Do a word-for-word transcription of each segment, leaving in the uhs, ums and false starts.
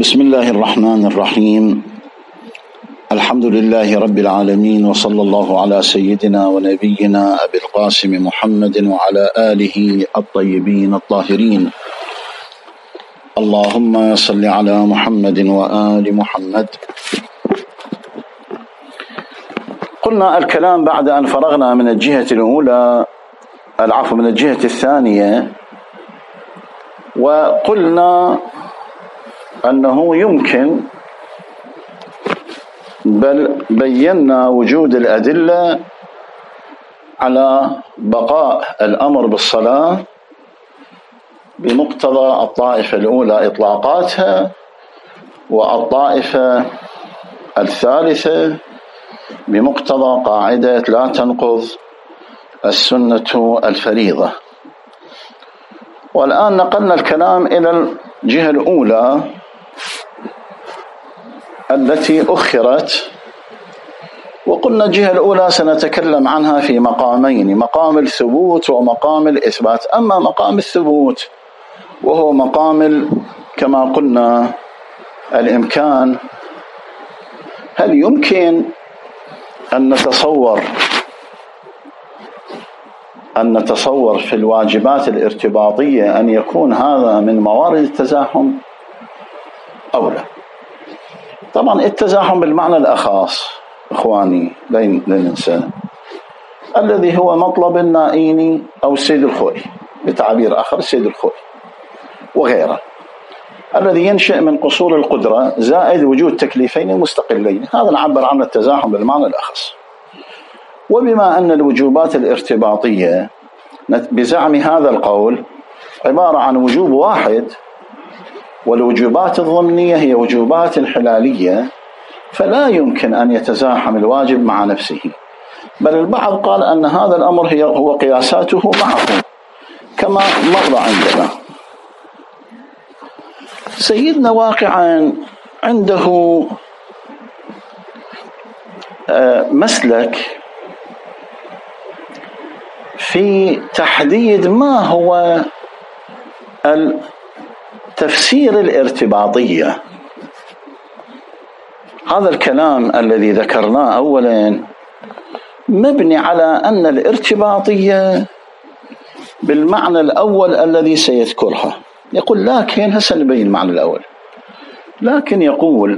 بسم الله الرحمن الرحيم. الحمد لله رب العالمين، وصلى الله على سيدنا ونبينا أبي القاسم محمد وعلى آله الطيبين الطاهرين. اللهم صل على محمد وآل محمد. قلنا الكلام بعد أن فرغنا من الجهة الأولى العفو من الجهة الثانية، وقلنا أنه يمكن، بل بينا وجود الأدلة على بقاء الأمر بالصلاة بمقتضى الطائفة الأولى إطلاقاتها، والطائفة الثالثة بمقتضى قاعدة لا تنقض السنة الفريضة. والآن نقلنا الكلام إلى الجهة الأولى التي أخرت، وقلنا الجهة الأولى سنتكلم عنها في مقامين: مقام الثبوت ومقام الإثبات. أما مقام الثبوت وهو مقام كما قلنا الإمكان، هل يمكن أن نتصور أن نتصور في الواجبات الارتباطية أن يكون هذا من موارد التزاحم أو لا؟ طبعا التزاحم بالمعنى الأخص إخواني لا ننسى، الذي هو مطلب النائيني أو السيد الخوئي، بتعبير آخر السيد الخوئي وغيره، الذي ينشأ من قصور القدرة زائد وجود تكليفين مستقلين. هذا نعبر عن التزاحم بالمعنى الأخص. وبما أن الوجوبات الارتباطية بزعم هذا القول عبارة عن وجوب واحد، والوجوبات الضمنية هي وجوبات حلالية، فلا يمكن أن يتزاحم الواجب مع نفسه، بل البعض قال أن هذا الأمر هي هو قياساته معه كما مر عندنا. سيدنا واقعا عنده مسلك في تحديد ما هو التفسير الارتباطية. هذا الكلام الذي ذكرناه أولا مبني على أن الارتباطية بالمعنى الأول الذي سيذكرها. يقول لكن هسه نبين المعنى الأول، لكن يقول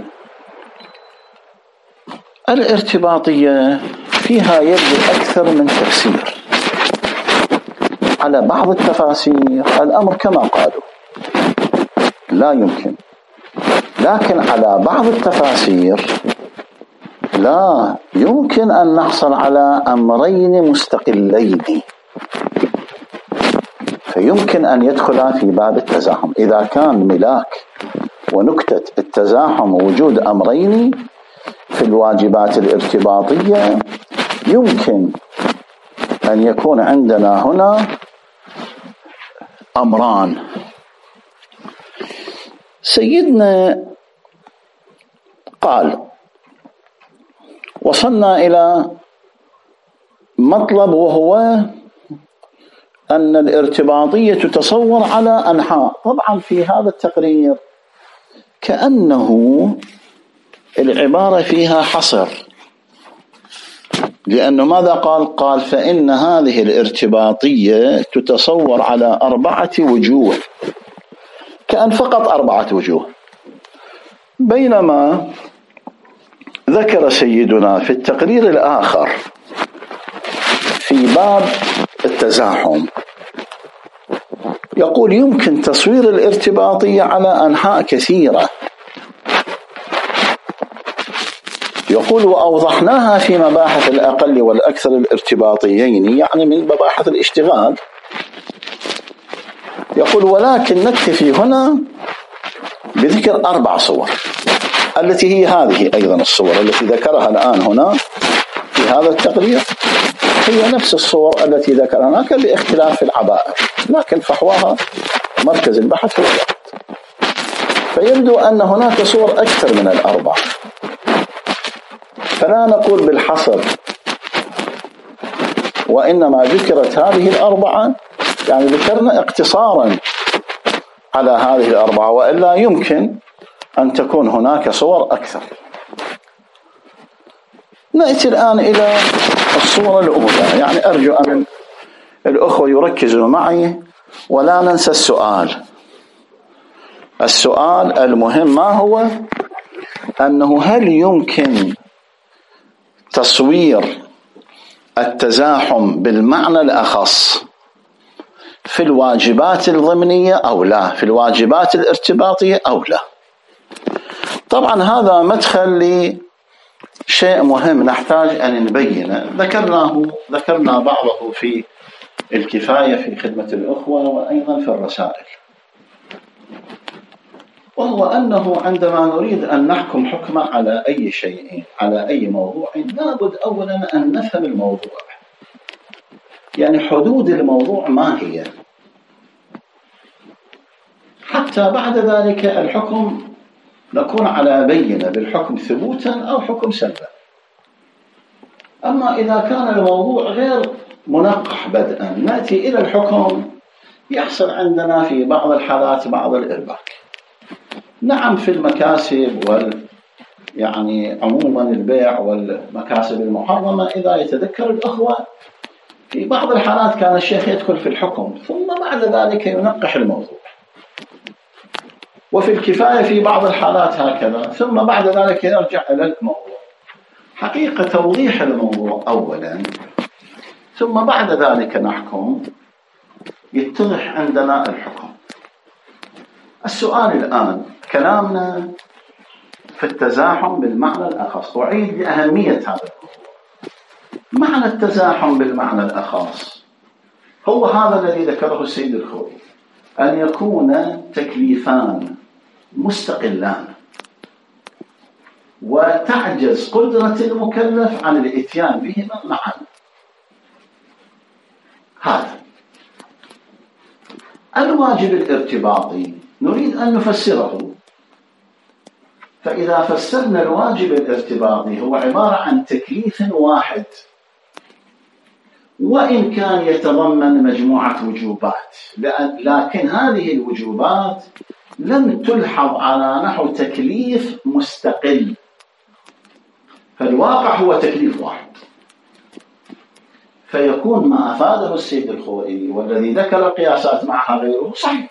الارتباطية فيها يبدو أكثر من تفسير. على بعض التفاسير الأمر كما قالوا لا يمكن، لكن على بعض التفاسير لا يمكن أن نحصل على أمرين مستقلين، فيمكن أن يدخلا في باب التزاحم. إذا كان ملاك ونكتة التزاحم وجود أمرين في الواجبات الارتباطية، يمكن أن يكون عندنا هنا أمران. سيدنا قال وصلنا إلى مطلب، وهو أن الارتباطية تتصور على أنحاء. طبعا في هذا التقرير كأنه العبارة فيها حصر، لأنه ماذا قال؟ قال فإن هذه الارتباطية تتصور على أربعة وجوه، كأن فقط أربعة وجوه، بينما ذكر سيدنا في التقرير الآخر في باب التزاحم يقول يمكن تصوير الارتباطية على أنحاء كثيرة. يقول وأوضحناها في مباحث الأقل والأكثر الارتباطيين، يعني من مباحث الاشتغال. يقول ولكن نكتفي هنا بذكر أربع صور، التي هي هذه أيضا الصور التي ذكرها الآن هنا في هذا التقرير، هي نفس الصور التي ذكرها هناك باختلاف العبائر، لكن فحواها مركز البحث هو الوقت. فيبدو أن هناك صور أكثر من الأربع، فلا نقول بالحصر، وإنما ذكرت هذه الأربعة، يعني ذكرنا اقتصارا على هذه الأربعة، وإلا يمكن أن تكون هناك صور أكثر. نأتي الآن إلى الصورة الأولى. يعني أرجو أن الأخوة يركزوا معي ولا ننسى السؤال. السؤال المهم ما هو؟ أنه هل يمكن تصوير التزاحم بالمعنى الأخص في الواجبات الضمنية أو لا، في الواجبات الارتباطية أو لا؟ طبعا هذا مدخل لشيء مهم نحتاج أن نبينه، ذكرناه ذكرنا بعضه في الكفاية في خدمة الأخوة وأيضا في الرسائل، وهو أنه عندما نريد أن نحكم حكما على أي شيء على أي موضوع لابد أولا أن نفهم الموضوع، يعني حدود الموضوع ما هي، حتى بعد ذلك الحكم نكون على بينة بالحكم ثبوتا أو حكم سلبا. أما إذا كان الموضوع غير منقح بدءا نأتي إلى الحكم، يحصل عندنا في بعض الحالات بعض الإرباك. نعم في المكاسب وال يعني عموما البيع والمكاسب المحرمة إذا يتذكر الأخوة في بعض الحالات كان الشيخ يدخل في الحكم ثم بعد ذلك ينقح الموضوع، وفي الكفاية في بعض الحالات هكذا، ثم بعد ذلك يرجع إلى الموضوع. حقيقة توضيح الموضوع أولا ثم بعد ذلك نحكم يتضح عندنا الحكم. السؤال الآن كلامنا في التزاحم بالمعنى الأخص، أعيد لأهمية هذا الموضوع. معنى التزاحم بالمعنى الأخص هو هذا الذي ذكره السيد الخوئي، أن يكون تكليفان مستقلان وتعجز قدرة المكلف عن الاتيان بهما معا. هذا الواجب الارتباطي نريد أن نفسره، فإذا فسرنا الواجب الارتباطي هو عبارة عن تكليف واحد وإن كان يتضمن مجموعة وجوبات، لكن هذه الوجوبات لم تلحظ على نحو تكليف مستقل، فالواقع هو تكليف واحد. فيكون ما أفاده السيد الخوئي والذي ذكر قياسات معها غيره صحيح،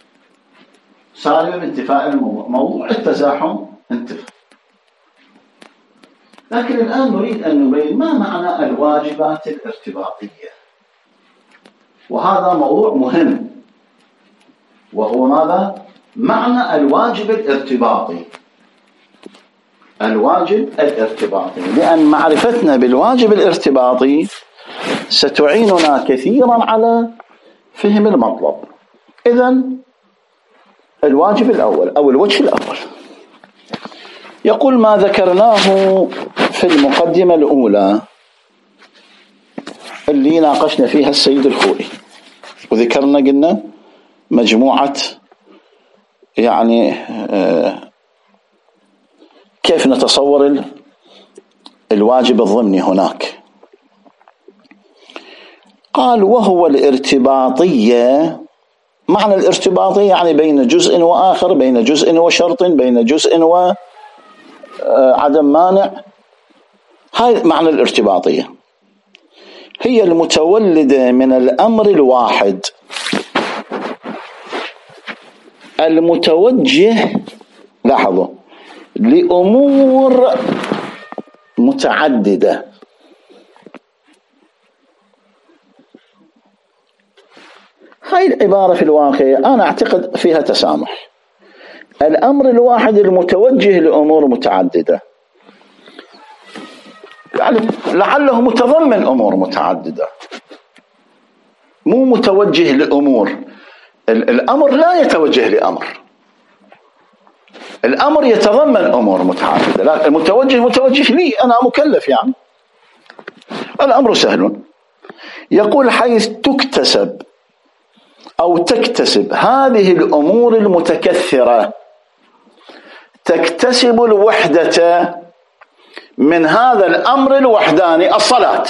سالم انتفاء الموضوع، موضوع التزاحم انتفى. لكن الآن نريد أن نبين ما معنى الواجبات الارتباطية، وهذا موضوع مهم، وهو ماذا؟ معنى الواجب الارتباطي. الواجب الارتباطي، لأن معرفتنا بالواجب الارتباطي ستعيننا كثيرا على فهم المطلب. إذن الواجب الأول أو الوجه الأول يقول ما ذكرناه في المقدمة الأولى اللي ناقشنا فيها السيد الخوئي، وذكرنا قلنا مجموعة يعني كيف نتصور الواجب الضمني هناك. قال وهو الارتباطية، معنى الارتباطية يعني بين جزء وآخر، بين جزء وشرط، بين جزء وعدم مانع. هاي معنى الارتباطية، هي المتولدة من الأمر الواحد المتوجه، لاحظوا، لأمور متعددة. هاي العبارة في الواقع أنا أعتقد فيها تسامح. الأمر الواحد المتوجه لأمور متعددة، يعني لعله متضمن أمور متعددة، مو متوجه لأمور. الأمر لا يتوجه لأمر، الأمر يتضمن أمور متعددة. لا، المتوجه متوجه لي أنا مكلف، يعني الأمر سهل. يقول حيث تكتسب أو تكتسب هذه الأمور المتكثرة، تكتسب الوحدة من هذا الأمر الوحداني. الصلاة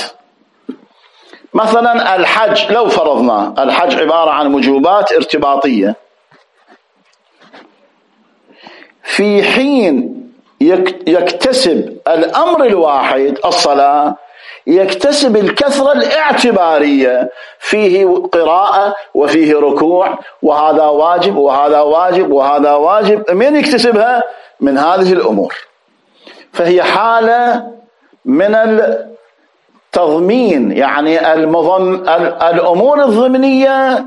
مثلا، الحج لو فرضنا الحج عبارة عن وجوبات ارتباطية، في حين يكتسب الأمر الواحد الصلاة يكتسب الكثرة الاعتبارية، فيه قراءة وفيه ركوع وهذا واجب وهذا واجب وهذا واجب، من يكتسبها؟ من هذه الأمور. فهي حالة من التضمين، يعني المضم الأمور الضمنية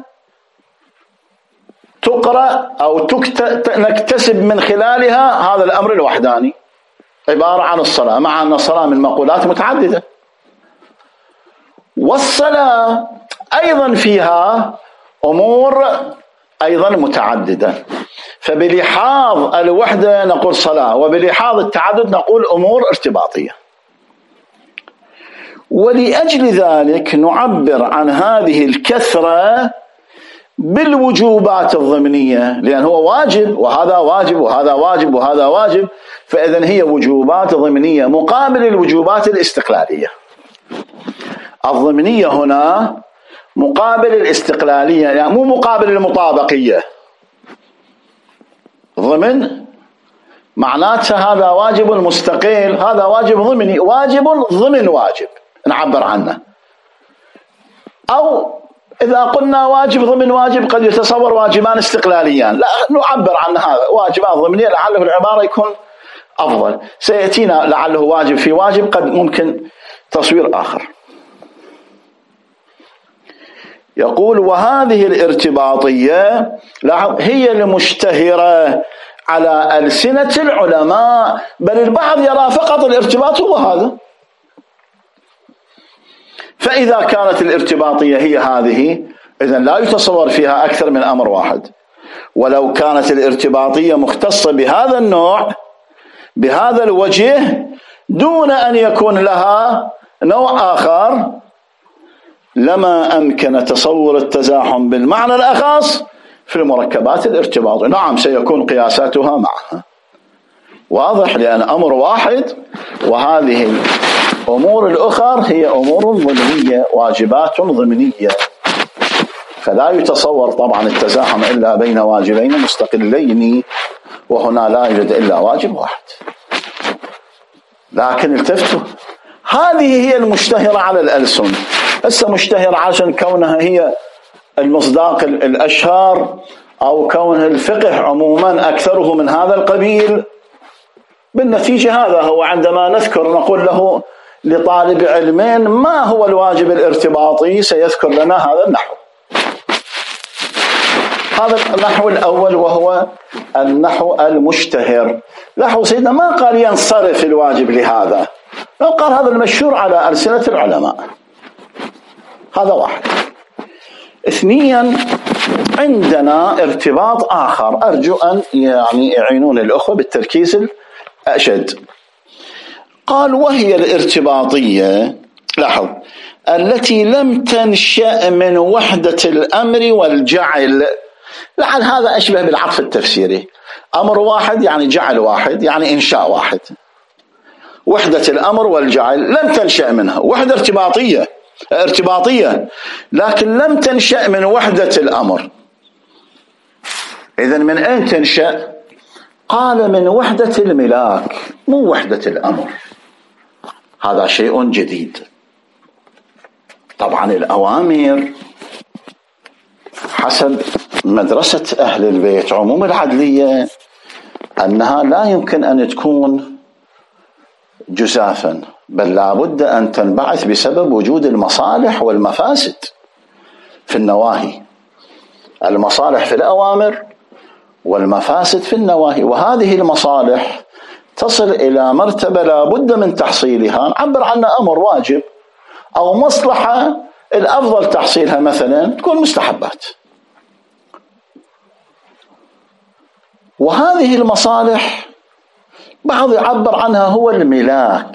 تقرأ أو نكتسب من خلالها هذا الأمر الوحداني، عبارة عن الصلاة، مع أن الصلاة من مقولات متعددة، والصلاة أيضا فيها أمور أيضا متعددة، فبلحاظ الوحدة نقول صلاة، وبلحاظ التعدد نقول أمور ارتباطية. ولأجل ذلك نعبر عن هذه الكثرة بالوجوبات الضمنية، لأن هو واجب وهذا واجب وهذا واجب وهذا واجب، فإذن هي وجوبات ضمنية مقابل الوجوبات الاستقلالية. الضمنية هنا مقابل الاستقلالية، يعني مو مقابل المطابقية. ضمن معناتها هذا واجب مستقل، هذا واجب ضمني، واجب ضمن واجب نعبر عنه. أو إذا قلنا واجب ضمن واجب قد يتصور واجبان استقلاليان، لا نعبر عن هذا واجبان ضمنية، لعله العبارة يكون أفضل. سيأتينا لعله واجب في واجب، قد ممكن تصوير آخر. يقول وهذه الارتباطية هي المشتهرة على ألسنة العلماء، بل البعض يرى فقط الارتباط هو هذا. فإذا كانت الارتباطية هي هذه، إذن لا يتصور فيها أكثر من أمر واحد. ولو كانت الارتباطية مختصة بهذا النوع بهذا الوجه دون أن يكون لها نوع آخر، لما أمكن تصور التزاحم بالمعنى الأخص في المركبات الارتباطية. نعم سيكون قياساتها معها واضح، لأن أمر واحد، وهذه الأمور الأخر هي أمور ضمنية، واجبات ضمنية، فلا يتصور طبعا التزاحم إلا بين واجبين مستقلين، وهنا لا يوجد إلا واجب واحد. لكن التفتوا، هذه هي المشتهرة على الألسن. هسه مشتهرة عشان كونها هي المصداق الأشهر، أو كون الفقه عموما أكثره من هذا القبيل. بالنتيجة هذا هو عندما نذكر نقول له لطالب علمين ما هو الواجب الارتباطي، سيذكر لنا هذا النحو. هذا النحو الأول وهو النحو المشتهر. لاحظوا سيدنا ما قال ينصرف الواجب لهذا، لو قال هذا المشهور على ألسنة العلماء. هذا واحد. اثنيا، عندنا ارتباط آخر أرجو أن يعني يعينون الأخوة بالتركيز الأشد. قال وهي الارتباطية، لاحظ، التي لم تنشأ من وحدة الأمر والجعل. لعل هذا أشبه بالعطف التفسيري، أمر واحد يعني جعل واحد يعني إنشاء واحد. وحدة الأمر والجعل لم تنشأ منها، وحدة ارتباطية ارتباطية لكن لم تنشأ من وحدة الأمر. إذن من أين تنشأ؟ قال من وحدة الملاك، مو وحدة الأمر. هذا شيء جديد. طبعا الأوامر حسب مدرسة أهل البيت عموم العدلية أنها لا يمكن أن تكون جزافا، بل لا بد أن تنبعث بسبب وجود المصالح والمفاسد في النواهي. المصالح في الأوامر والمفاسد في النواهي، وهذه المصالح تصل إلى مرتبة لا بد من تحصيلها، نعبر عنها أمر واجب، أو مصلحة الأفضل تحصيلها مثلا تكون مستحبات. وهذه المصالح بعض يعبر عنها هو الملاك،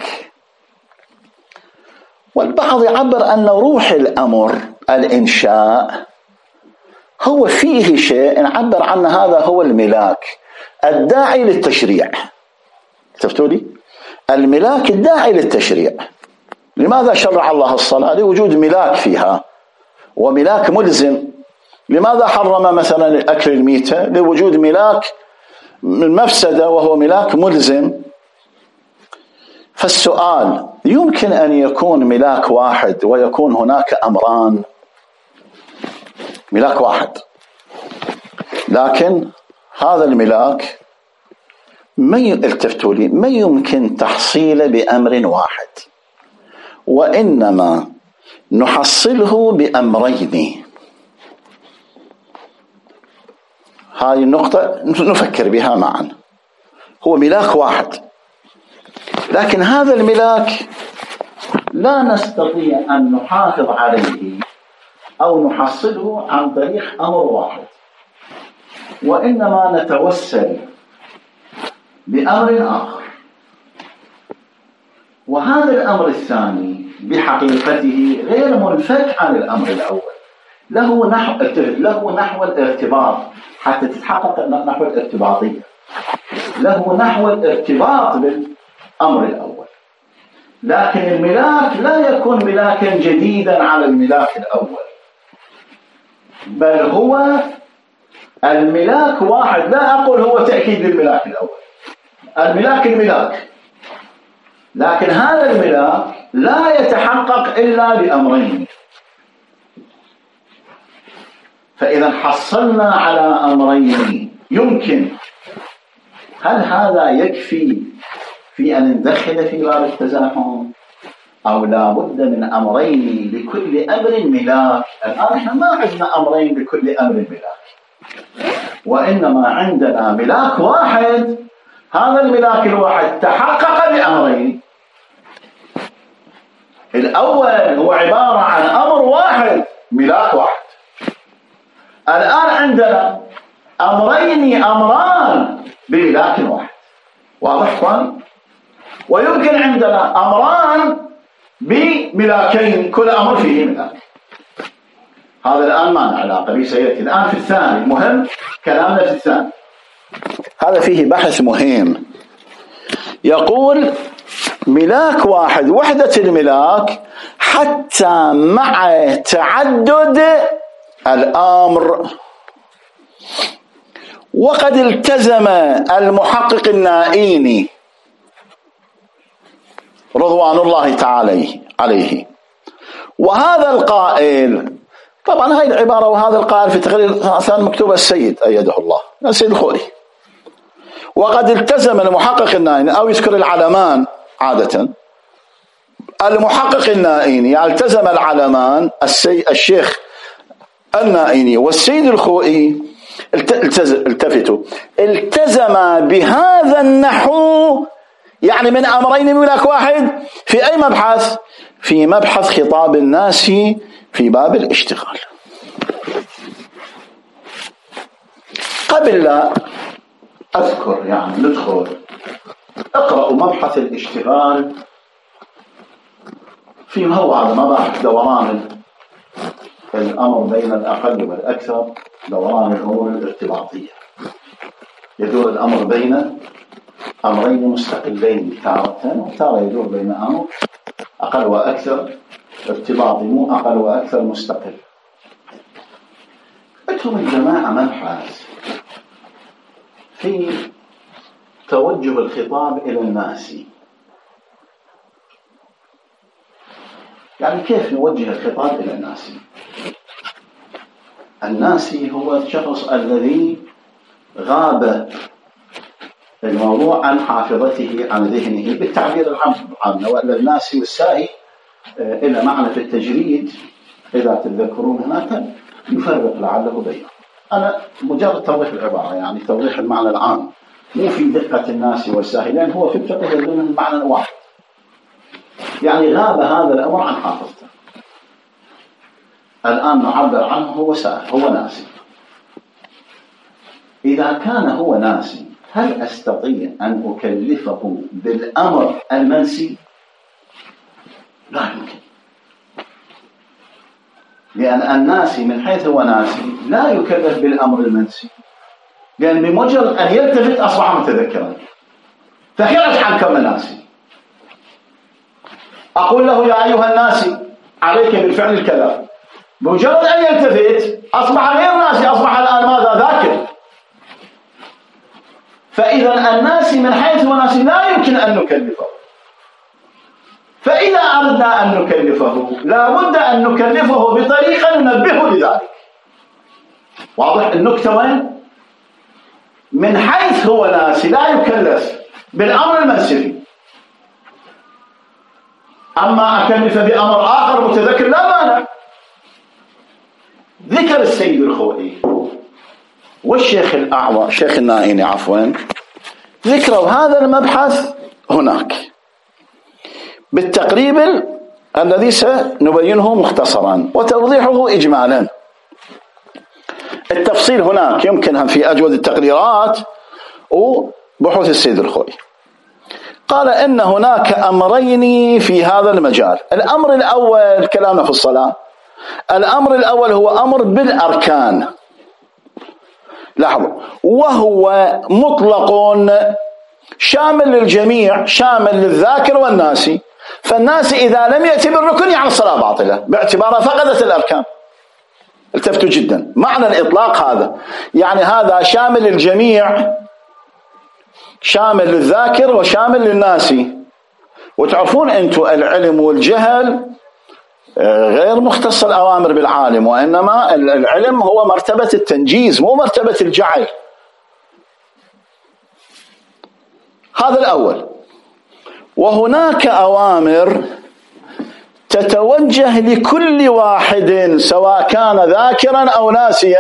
والبعض يعبر أن روح الأمر الإنشاء هو فيه شيء نعبر عنه هذا هو الملاك الداعي للتشريع. شفتوا لي؟ الملاك الداعي للتشريع. لماذا شرع الله الصلاة؟ لوجود ملاك فيها، وملاك ملزم. لماذا حرم مثلا أكل الميتة؟ لوجود ملاك المفسدة وهو ملاك ملزم. فالسؤال: يمكن أن يكون ملاك واحد ويكون هناك أمران؟ ملاك واحد، لكن هذا الملاك ما التفتوا لي ما يمكن تحصيله بأمر واحد، وإنما نحصله بأمرين. هذه النقطة نفكر بها معا. هو ملاك واحد، لكن هذا الملاك لا نستطيع أن نحافظ عليه أو نحصله عن طريق أمر واحد، وإنما نتوسل بأمر آخر. وهذا الأمر الثاني بحقيقته غير منفك عن الأمر الأول، له نحو له نحو الارتباط حتى تتحقق نحو الارتباطية، له نحو الارتباط بالأمر الأول. لكن الملاك لا يكون ملاكا جديدا على الملاك الأول، بل هو الملاك واحد. لا أقول هو تأكيد للملاك الأول، الملاك الملاك، لكن هذا الملاك لا يتحقق إلا بأمرين. فإذا حصلنا على أمرين يمكن، هل هذا يكفي في أن ندخل في باب التزاحم، أو لا بد من أمرين لكل أمر ملاك؟ الآن إحنا ما عندنا أمرين لكل أمر ملاك، وإنما عندنا ملاك واحد. هذا الملاك الواحد تحقق بأمرين. الأول هو عبارة عن أمر واحد، ملاك واحد. الآن عندنا أمرين أمران بملاك واحد، واضح اخوان؟ ويمكن عندنا أمران بملاكين، كل أمر فيه ملاك. هذا الآن ما له علاقة به، سيأتي الآن في الثاني. مهم كلامنا في الثاني، هذا فيه بحث مهم. يقول ملاك واحد، وحدة الملاك حتى مع تعدد الأمر. وقد التزم المحقق النائيني رضوان الله تعالى عليه وهذا القائل، طبعا هاي العبارة وهذا القائل في تقرير ثاني مكتوب السيد أيده الله، السيد الخوئي. وقد التزم المحقق النائيني، أو يذكر العلمان عادة، المحقق النائيني يعني التزم العلمان الشيخ النائيني والسيد الخوئي، التفتوا التزم بهذا النحو، يعني من أمرين ملاك واحد. في أي مبحث؟ في مبحث خطاب الناس في باب الاشتغال. قبل لا أذكر يعني ندخل، اقرأوا مبحث الاشتغال فيما هو هذا مباحث دوران الأمر بين الأقل والأكثر، دوران الأمور الارتباطية. يدور الأمر بين أمرين مستقلين تارة، وتارة يدور بين أمر أقل وأكثر ارتباطي، مو أقل وأكثر مستقل. عندهم الجماعة مبحث في توجه الخطاب إلى الناس، يعني كيف نوجه الخطاب إلى الناس. الناس هو الشخص الذي غاب الموضوع عن حافظته، عن ذهنه، بالتعبير العام. وإلا الناس والساهي إلى معنى في التجريد إذا تذكرون هناك يفرق لعله بينهم. أنا مجرد توضيح العبارة، يعني توضيح المعنى العام، مو في دقة الناس والساهي، لأن هو في الفقه يدون المعنى واحد، يعني غاب هذا الأمر عن حافظته. الآن نعبر عنه هو ساهي، هو ناسي. إذا كان هو ناسي، هل أستطيع أن أكلفه بالأمر المنسي؟ لا يمكن، لأن الناسي من حيث هو ناسي لا يكلف بالأمر المنسي، لأن بمجرد أن يلتفت أصبح متذكرا، فخرج عن كون ناسي. أقول له يا أيها الناسي عليك بالفعل الكذا، بمجرد أن يلتفت أصبح غير ناسي، أصبح الآن ماذا؟ ذاكر. فإذا الناس من حيث هو ناسي لا يمكن أن نكلفه. فإذا أردنا أن نكلفه لا بد أن نكلفه بطريقة ننبهه لذلك. واضح النكتة وين؟ من حيث هو ناسي لا يكلف بالأمر المنسفي، أما أكلف بأمر آخر متذكر لا مانع. ذكر السيد الخوئي والشيخ الأعور الشيخ النائيني عفوا ذكروا هذا المبحث هناك بالتقريب الذي سنبينه مختصرا وتوضيحه إجمالا. التفصيل هناك يمكنها في أجود التقريرات وبحوث السيد الخوئي. قال إن هناك أمرين في هذا المجال. الأمر الأول كلامنا في الصلاة، الأمر الأول هو أمر بالأركان، لاحظوا، وهو مطلق شامل للجميع، شامل للذاكر والناسي. فالناس إذا لم يأتي بالركن يعني الصلاة باطلة باعتبارها فقدت الأركان. التفتوا جدا معنى الإطلاق هذا، يعني هذا شامل للجميع، شامل للذاكر وشامل للناسي. وتعرفون أنتم العلم والجهل غير مختص الأوامر بالعالم، وإنما العلم هو مرتبة التنجيز مو مرتبة الجعل. هذا الأول. وهناك أوامر تتوجه لكل واحد سواء كان ذاكرا أو ناسيا.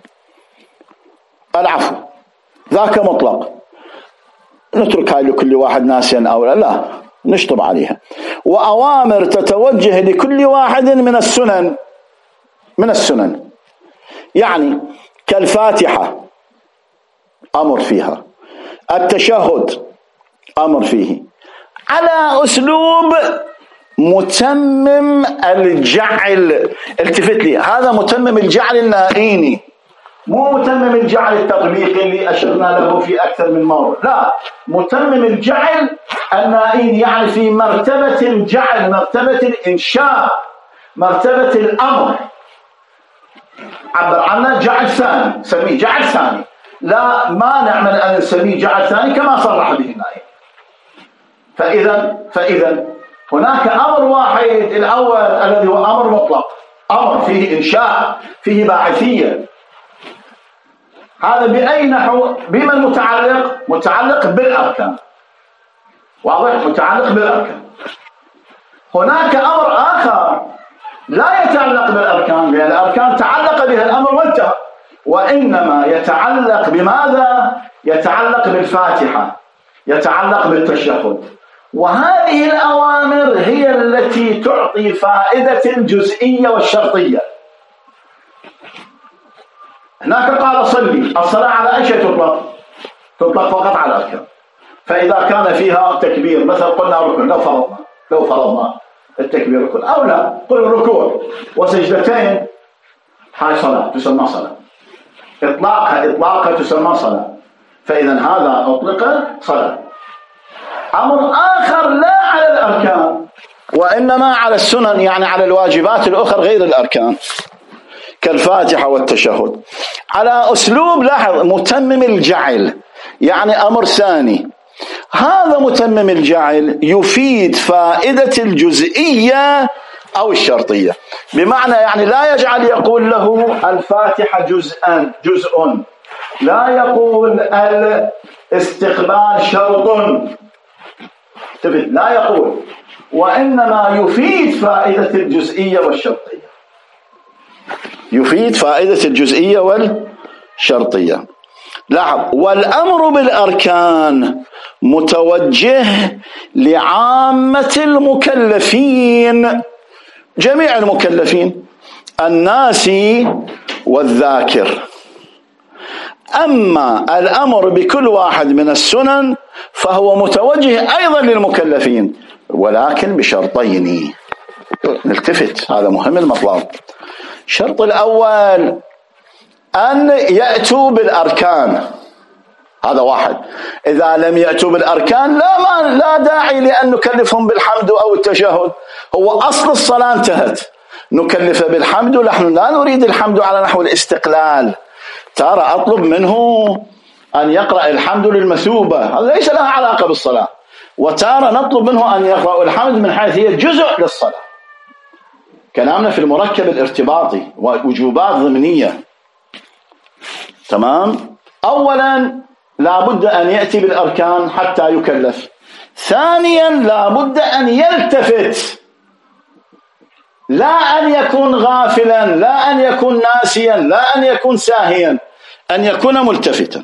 العفو ذاك مطلق، نترك هاي لكل واحد ناسيا أو لا, لا نشطب عليها. وأوامر تتوجه لكل واحد من السنن، من السنن يعني كالفاتحة أمر فيها، التشهد أمر فيه، على أسلوب متمم الجعل. التفت لي، هذا متمم الجعل النائيني مو متمم الجعل التطبيقي اللي أشرنا له في أكثر من مرة، لا، متمم الجعل النائيني يعني في مرتبة الجعل، مرتبة الإنشاء، مرتبة الأمر. عبر عنه جعل ثاني، سميه جعل ثاني، لا مانع من أن نسميه جعل ثاني كما صرح به النائي. فإذا فإذا هناك أمر واحد الأول الذي هو أمر مطلق، أمر فيه إنشاء، فيه باعثية. هذا بأي نحو؟ بما المتعلق؟ متعلق بالأركان. واضح؟ متعلق بالأركان. هناك أمر آخر لا يتعلق بالأركان، لأن الأركان تعلق بها الأمر وانتهى، وإنما يتعلق بماذا؟ يتعلق بالفاتحة، يتعلق بالتشهد. وهذه الأوامر هي التي تعطي فائدة الجزئية والشرطية. هناك قال صلي، الصلاة على أي شيء تطلق؟ تطلق فقط على الأركان. فإذا كان فيها تكبير، مثلا قلنا ركن، لو فرضنا لو فرضنا التكبير ركن، أو لا قل ركوع وسجدتين، هاي صلاة تسمى صلاة، إطلاقها إطلاقها تسمى صلاة. فإذا هذا أطلق صلاة. أمر آخر لا على الأركان وإنما على السنن، يعني على الواجبات الأخرى غير الأركان، كالفاتحة والتشهد، على أسلوب لاحظ متمم الجعل، يعني أمر ثاني. هذا متمم الجعل يفيد فائدة الجزئية أو الشرطية، بمعنى يعني لا يجعل يقول له الفاتحة جزءا جزء، لا يقول الاستقبال شرط، لا يقول، وإنما يفيد فائدة الجزئية والشرطية، يفيد فائدة الجزئية والشرطية. لاحظ، والأمر بالأركان متوجه لعامة المكلفين، جميع المكلفين، الناسي والذاكر. أما الأمر بكل واحد من السنن فهو متوجه أيضا للمكلفين، ولكن بشرطين. نلتفت، هذا مهم المطلب. الشرط الأول أن يأتوا بالأركان، هذا واحد. إذا لم يأتوا بالأركان لا ما لا داعي لأن نكلفهم بالحمد أو التشهد، هو أصل الصلاة انتهت، نكلف بالحمد، ونحن لا نريد الحمد على نحو الاستقلال. ترى أطلب منه أن يقرأ الحمد للمثوبة، هذا ليس لها علاقة بالصلاة. وتارة نطلب منه أن يقرأ الحمد من حيث هي جزء للصلاة. كلامنا في المركب الارتباطي ووجوبات ضمنية. تمام. أولا لابد أن يأتي بالأركان حتى يكلف. ثانيا لابد أن يلتفت، لا أن يكون غافلا، لا أن يكون ناسيا، لا أن يكون ساهيا، أن يكون ملتفتا.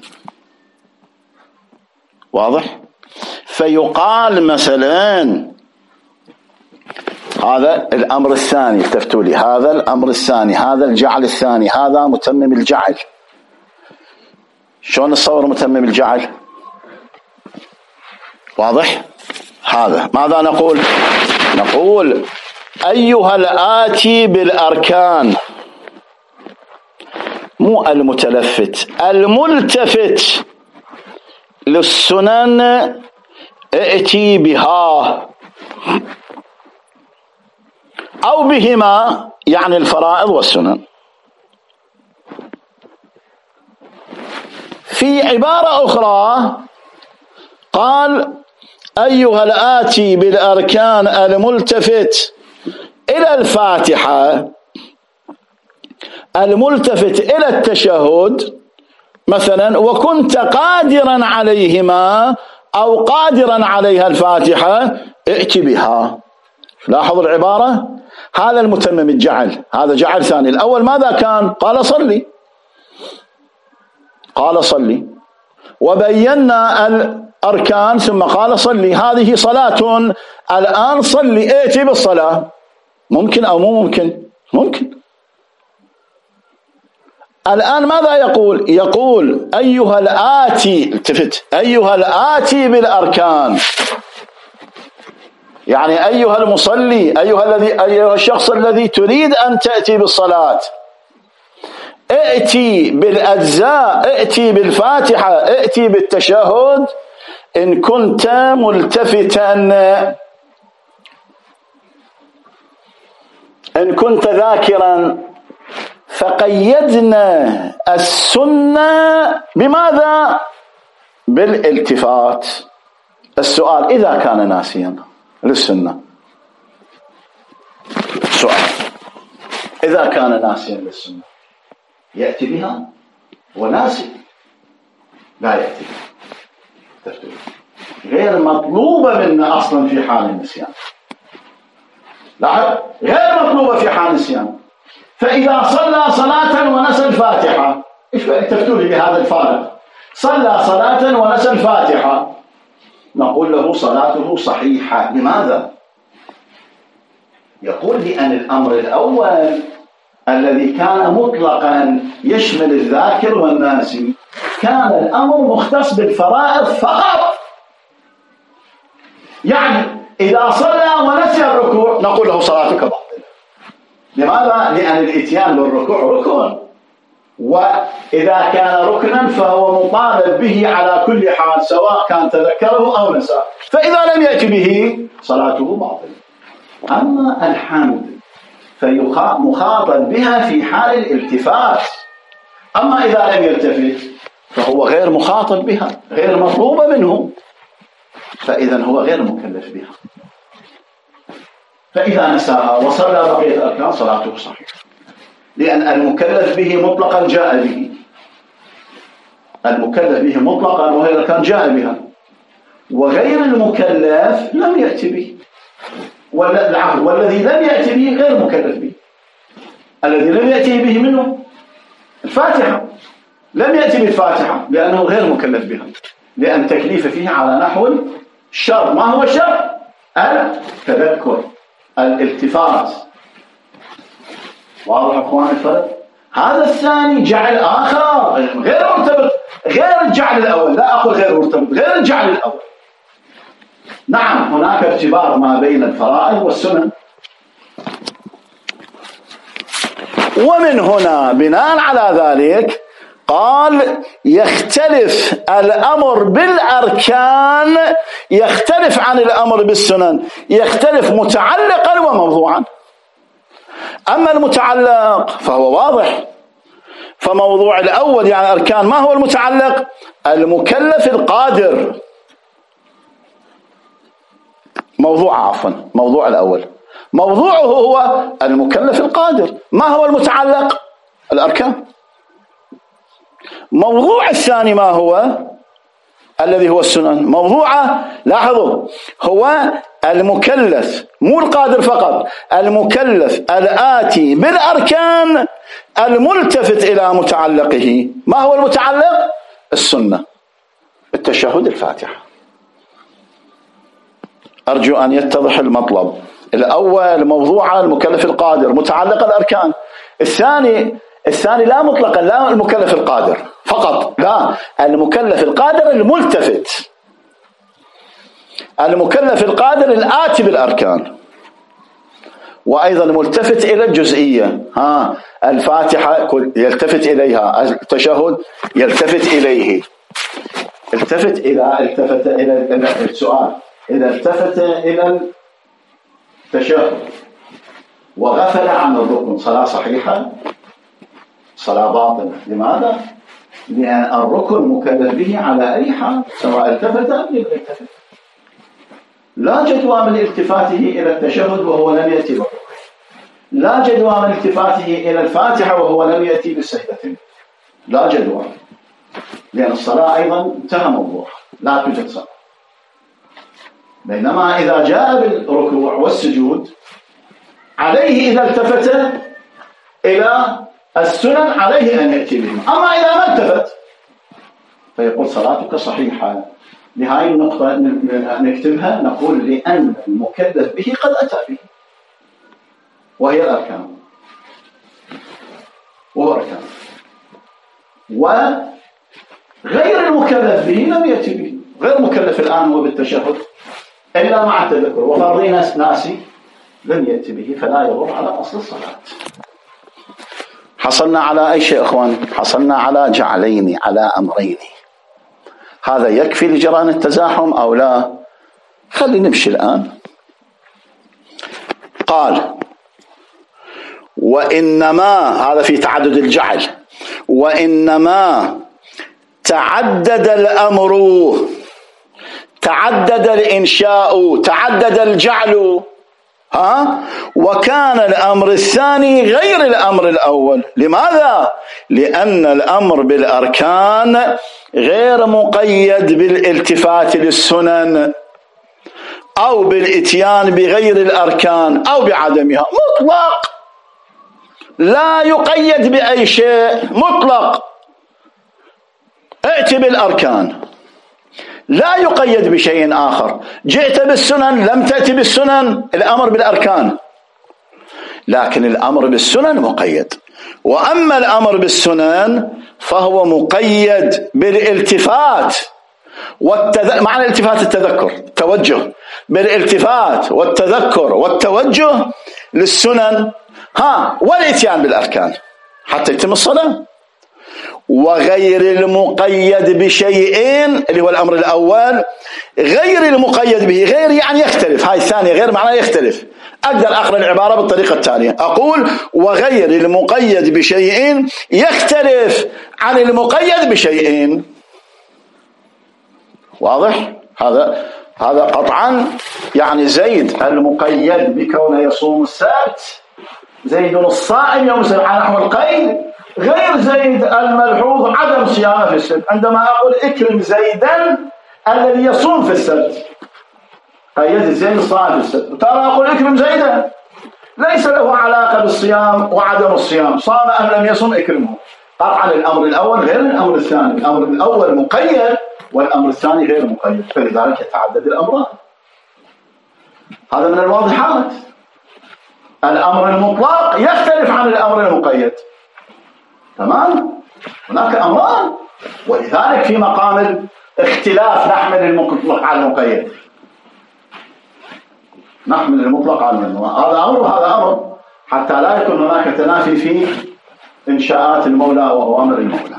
واضح؟ فيقال مثلا هذا الأمر الثاني، التفتوا لي، هذا الأمر الثاني، هذا الجعل الثاني، هذا متمم الجعل. شلون نصور متمم الجعل؟ واضح؟ هذا ماذا نقول؟ نقول أيها الآتي بالأركان، مو المتلفت، الملتفت للسنن ائتي بها أو بهما، يعني الفرائض والسنن. في عبارة أخرى قال أيها الآتي بالأركان الملتفت إلى الفاتحة، الملتفت إلى التشهد مثلا، وكنت قادرا عليهما أو قادرا عليها الفاتحة ائت بها. لاحظ العبارة، هذا المتمم الجعل، هذا جعل ثاني. الأول ماذا كان؟ قال صلي، قال صلي، وبينا الأركان ثم قال صلي، هذه صلاة، الآن صلي، ائتي بالصلاة. ممكن أو مو ممكن؟ ممكن. الآن ماذا يقول؟ يقول أيها الآتي، التفت، أيها الآتي بالأركان، يعني أيها المصلي، أيها الذي، أيها الشخص الذي تريد أن تأتي بالصلاة، ائتي بالأجزاء، ائتي بالفاتحة، ائتي بالتشهد إن كنت ملتفتا، إن كنت ذاكرا. فقيدنا السنة بماذا؟ بالالتفات. السؤال إذا كان ناسيا للسنة، سؤال إذا كان ناسيا للسنة يأتي بها وناسي لا يأتي بها، غير مطلوبة منا أصلا في حال النسيان. لاحظ، غير مطلوبة في حال النسيان. فإذا صلى صلاة ونسى الفاتحة، إيش تفتوا لي بهذا الفارق؟ صلى صلاة ونسى الفاتحة، نقول له صلاته صحيحة. لماذا؟ يقول لأن الأمر الأول الذي كان مطلقا يشمل الذاكر والناسي، كان الأمر مختص بالفرائض فقط. يعني إذا صلى ونسي الركوع نقول له صلاتك باطلة. لماذا؟ لأن الإتيان بالركوع ركن، وإذا كان ركنا فهو مطالب به على كل حال، سواء كان تذكره أو نسى. فإذا لم يأتي به صلاته باطلة. أما الحمد فمخاطب بها في حال الالتفات، أما إذا لم يلتفت فهو غير مخاطب بها، غير مطلوبة منه، فإذا هو غير مكلف بها. فإذا نساها وصلى بقية الأركان صلاته صحيحة، لأن المكلف به مطلقا جاء به، المكلف به مطلقا وهي الأركان جاء بها، وغير المكلف لم يأتي به، والذي لم يأتي به غير مكلف به. الذي لم يأتي به منه الفاتحة، لم يأتي بالفاتحة لأنه غير مكلف بها، لأن تكليف فيه على نحو الشرط. ما هو الشرط؟ التذكر، الالتفات. واضح أخوان الفرق؟ هذا الثاني جعل آخر غير مرتبط، غير الجعل الأول، لا أقول غير مرتبط، غير الجعل الأول. نعم هناك ارتباط ما بين الفرائض والسنن، ومن هنا بناء على ذلك قال يختلف الأمر بالأركان، يختلف عن الأمر بالسنن، يختلف متعلقا وموضوعا. أما المتعلق فهو واضح، فموضوع الأول يعني أركان، ما هو المتعلق؟ المكلف القادر. موضوع عفوا موضوع الأول موضوعه هو المكلف القادر. ما هو المتعلق؟ الأركان. موضوع الثاني ما هو؟ الذي هو السنن. موضوعه لاحظوا هو المكلف، مو القادر فقط، المكلف الآتي بالأركان الملتفت إلى متعلقه. ما هو المتعلق؟ السنة، التشهد، الفاتحة. أرجو أن يتضح المطلب. الأول موضوع المكلف القادر، متعلق الأركان. الثاني الثاني لا مطلقا، لا المكلف القادر فقط، لا، المكلف القادر الملتفت، المكلف القادر الآتي بالأركان، وأيضا ملتفت إلى الجزئية. ها الفاتحة يلتفت إليها، التشهد يلتفت إليه. التفت إلى التفت إلى السؤال إذا التفت إلى التشهد وغفل عن الركن، صلاة صحيحة؟ صلاة باطلة. لماذا؟ لأن الركن مكلف به على أي حال، سواء التفت أم لم يلتفت. لا جدوى من التفاته إلى التشهد وهو لم يأتي بالركن، لا جدوى من التفاته إلى الفاتحة وهو لم يأتي بالسجدتين، لا جدوى، لأن الصلاة أيضا انتهى موضوع، لا توجد صلاة. بينما إذا جاء بالركوع والسجود عليه إذا التفت إلى السنن عليه أن يأتي بهم. أما إذا ما التفت فيقول صلاتك صحيحة. لهذه النقطة نكتبها، نقول لأن المكلف به قد أتى به، وهي الأركان، وهو أركان، وغير المكلف به لم يأتي به. غير مكلف الآن هو بالتشهد إلا مع التذكر، وفرضي ناسي لم يأتي به، فلا يضر على أصل الصلاة. حصلنا على أي شيء أخوان؟ حصلنا على جعلين، على أمرين. هذا يكفي لجران التزاحم أو لا؟ خلي نمشي الآن. قال وإنما، هذا في تعدد الجعل، وإنما تعدد الأمر، تعدد الإنشاء، تعدد الجعل، ها؟ وكان الأمر الثاني غير الأمر الأول. لماذا؟ لأن الأمر بالأركان غير مقيد بالالتفات للسنن أو بالإتيان بغير الأركان أو بعدمها، مطلق، لا يقيد بأي شيء، مطلق. ائت بالأركان، لا يقيد بشيء آخر. جئت بالسنن، لم تأتي بالسنن، الأمر بالأركان، لكن الأمر بالسنن مقيد. وأما الأمر بالسنن فهو مقيد بالالتفات والتذ... معنى الالتفات التذكر، التوجه، بالالتفات والتذكر والتوجه للسنن، ها، والإتيان بالأركان حتى يتم الصلاة. وغير المقيد بشيئين اللي هو الأمر الأول، غير المقيد به، غير يعني يختلف، هاي الثانية غير معناه يختلف. أقدر أقرأ العبارة بالطريقة التالية، أقول وغير المقيد بشيئين يختلف عن المقيد بشيئين. واضح؟ هذا هذا قطعا يعني زيد المقيد بكونه يصوم السبت، زيد الصائم يوم السبت على نحو القيد، غير زيد الملحوظ عدم صيامه في السبت. عندما أقول اكرم زيدا الذي يصوم في السبت، قيد زيد الصائم في السبت، وترى أقول اكرم زيدا ليس له علاقة بالصيام وعدم الصيام، صام أم لم يصم اكرمه. طبعا الأمر الأول غير الأمر الثاني، الأمر الأول مقيد والأمر الثاني غير مقيد، فلذلك يتعدد الأمران. هذا من الواضحات. الأمر المطلق يختلف عن الأمر المقيد، تمام؟ هناك أمران، ولذلك في مقام الاختلاف نحمل المطلق على المقيد، نحمل المطلق على المقيد. هذا أمر وهذا أمر، حتى لا يكون هناك تنافي في إنشاءات المولى وأوامر المولى.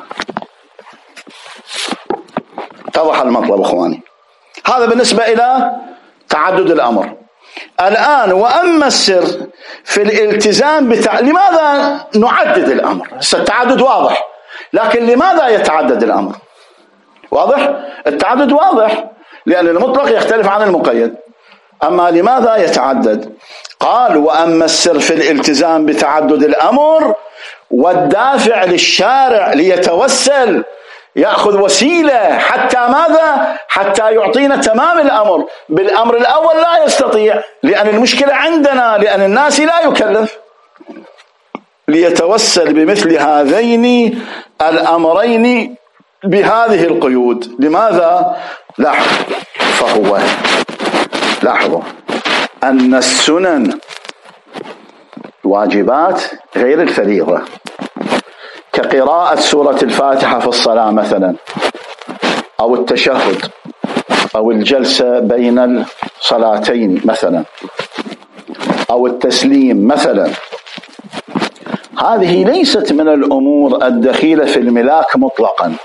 اتضح المطلب أخواني. هذا بالنسبة إلى تعدد الأمر. الآن وأما السر في الالتزام بتع... لماذا نعدد الأمر؟ التعدد واضح، لكن لماذا يتعدد الأمر؟ واضح؟ التعدد واضح، لأن المطلق يختلف عن المقيد. أما لماذا يتعدد؟ قال: وأما السر في الالتزام بتعدد الأمر والدافع للشارع ليتوسل، يأخذ وسيلة حتى ماذا؟ حتى يعطينا تمام الأمر. بالأمر الأول لا يستطيع، لأن المشكلة عندنا، لأن الناس لا يكلف. ليتوسل بمثل هذين الأمرين بهذه القيود. لماذا؟ لاحظوا، فهو لاحظوا أن السنن واجبات غير الفريضة، كقراءة سورة الفاتحة في الصلاة مثلا، أو التشهد، أو الجلسة بين الصلاتين مثلا، أو التسليم مثلا. هذه ليست من الأمور الدخيلة في الملاك مطلقا،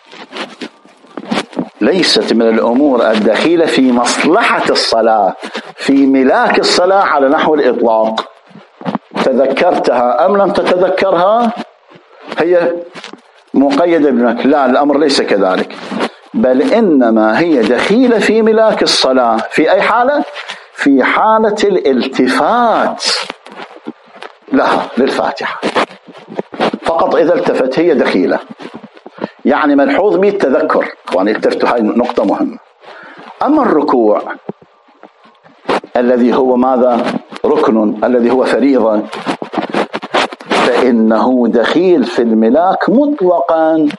ليست من الأمور الدخيلة في مصلحة الصلاة، في ملاك الصلاة على نحو الإطلاق. تذكرتها أم لم تتذكرها هي مقيدة بملاك. لا، الأمر ليس كذلك، بل إنما هي دخيلة في ملاك الصلاة. في أي حالة؟ في حالة الالتفات لها، للفاتحة فقط. إذا التفت هي دخيلة، يعني ملحوظ به التذكر. وأنا التفتوا، هاي نقطة مهمة. أما الركوع الذي هو ماذا؟ ركن، الذي هو فريضة، فإنه دخيل في الملاك مطلقا،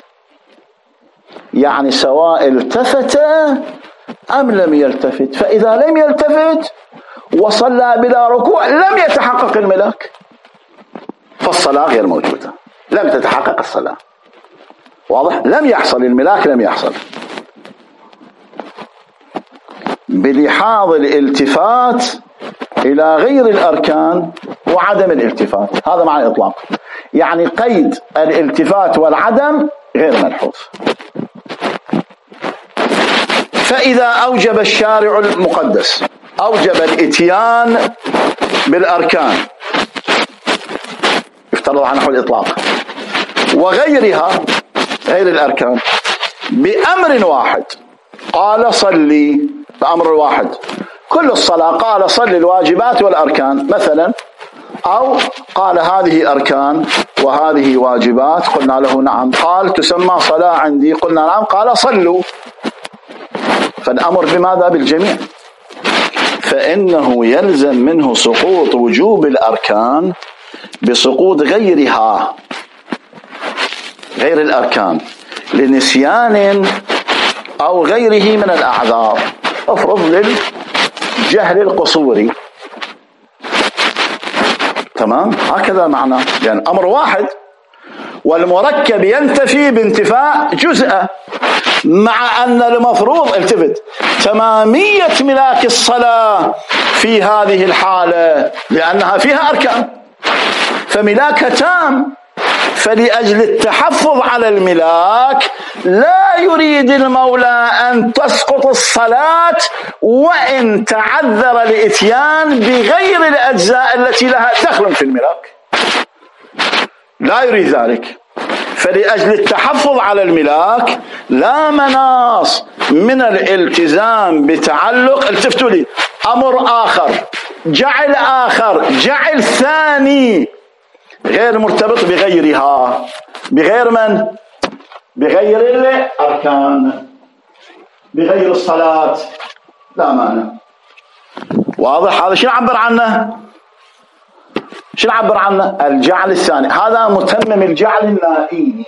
يعني سواء التفت أم لم يلتفت. فإذا لم يلتفت وصلى بلا ركوع لم يتحقق الملاك، فالصلاة غير موجودة، لم تتحقق الصلاة. واضح؟ لم يحصل الملاك، لم يحصل. بلحاظ الالتفات إلى غير الأركان وعدم الالتفات، هذا معنى الإطلاق. يعني قيد الالتفات والعدم غير ملحوظ. فإذا أوجب الشارع المقدس، أوجب الإتيان بالأركان، يفترض على نحو الإطلاق، وغيرها غير الأركان، بأمر واحد. قال صلي، بأمر واحد، كل الصلاة قال صلي الواجبات والأركان مثلا، أو قال هذه أركان وهذه واجبات، قلنا له نعم. قال تسمى صلاة عندي، قلنا نعم. قال صلوا، فالأمر بماذا؟ بالجميع. فإنه يلزم منه سقوط وجوب الأركان بسقوط غيرها، غير الأركان، لنسيان أو غيره من الأعذار. افرض للجهل القصوري، تمام؟ هكذا معنى، لأن يعني أمر واحد، والمركب ينتفي بانتفاء جزء، مع أن المفروض التفت تمامية ملاك الصلاة في هذه الحالة، لأنها فيها أركان، فملاكها تام. فلأجل التحفظ على الملاك لا يريد المولى أن تسقط الصلاة وإن تعذر الإتيان بغير الأجزاء التي لها دخل في الملاك، لا يريد ذلك. فلأجل التحفظ على الملاك لا مناص من الالتزام بتعلق، التفتوا لي، أمر آخر، جعل آخر، جعل ثاني غير مرتبط بغيرها، بغير من؟ بغير الأركان، بغير الصلاة، لا مانع. واضح؟ هذا شو نعبر عنه؟ شو نعبر عنه؟ الجعل الثاني. هذا متمم الجعل النائي.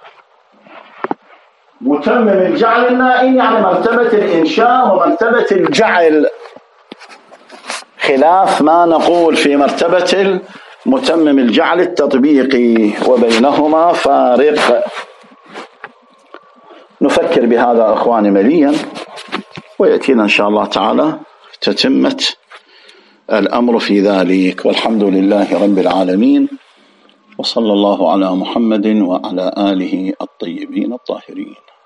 متمم الجعل النائي يعني مرتبة الإنشاء ومرتبة الجعل، خلاف ما نقول في مرتبة متمم الجعل التطبيقي، وبينهما فارق. نفكر بهذا أخواني مليا، ويأتينا إن شاء الله تعالى تتمة الأمر في ذلك. والحمد لله رب العالمين، وصلى الله على محمد وعلى آله الطيبين الطاهرين.